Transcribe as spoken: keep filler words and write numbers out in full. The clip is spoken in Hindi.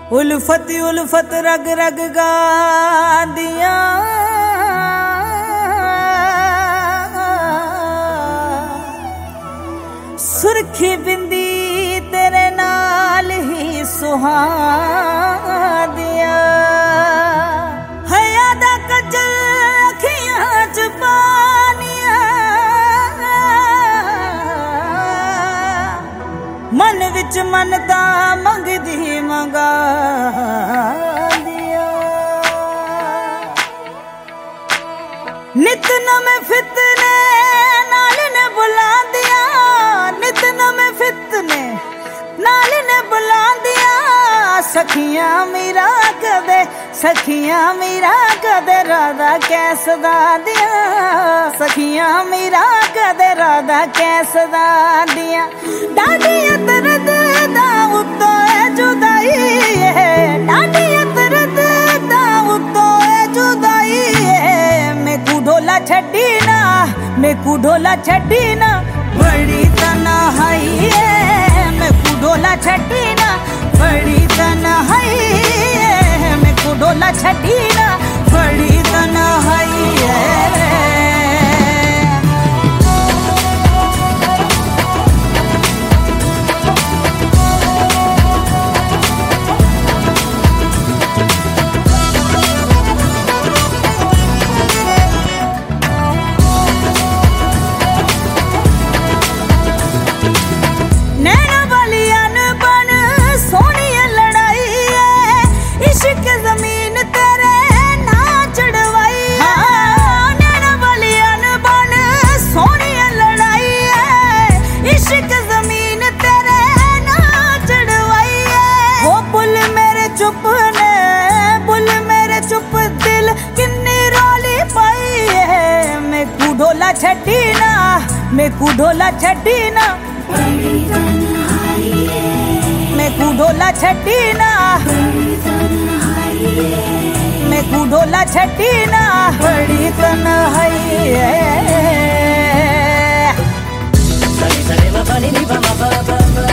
उल्फत उल्फत रग रग गांदिया सुरखी बिंदी तेरे नाल ही सुहांदिया हया दा कजल अखियां च पानिया मन विच मनता मंगदी मंगा दिया नित नमें फितने नाल ने बुला दिया नित नमें फितने नाल ने बुला दिया सखियां मेरा कदे सखियां मेरा कदे राधा कैसदा दिया सखियां मेरा कदे राधा कैसदा दिया डाडी दर्द दा उत्तो है जुदाई है डाडी दर्द दा उत्तो है जुदाई है मैं कू ढोला छड्डी ना मैं कू ढोला छड्डी ना बड़ी तन्हाई है मैं कू ढोला छड्डी ना बड़ी तन्हाई है मैं कू ढोला छड्डी ना बड़ी तन्हाई है ढोला छड्डी ना मैं कू ढोला छड्डी ना मैं कू ढोला छड्डी ना मैं कू ढोला छड्डी ना बड़ी तन्हाई है।